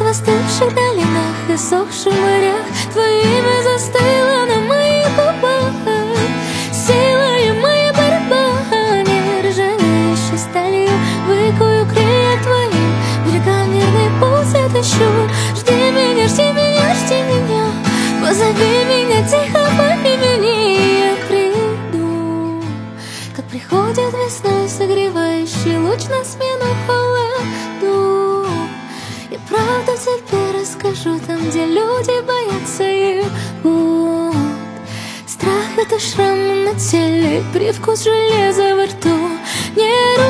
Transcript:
в остывших долинах и сохших морях твое имя застыло на моих губах. Сила и моя борьба, нержавеющей сталью выкую крылья твои, берегам верный путь я тащу. Жди меня, жди меня, жди меня, позови меня тихо по имени, я приду. Как приходит весной согревающий луч на смену холоду, я правду тебе расскажу, там, где люди боятся его. Страх — это шрам на теле, привкус железа во рту. Не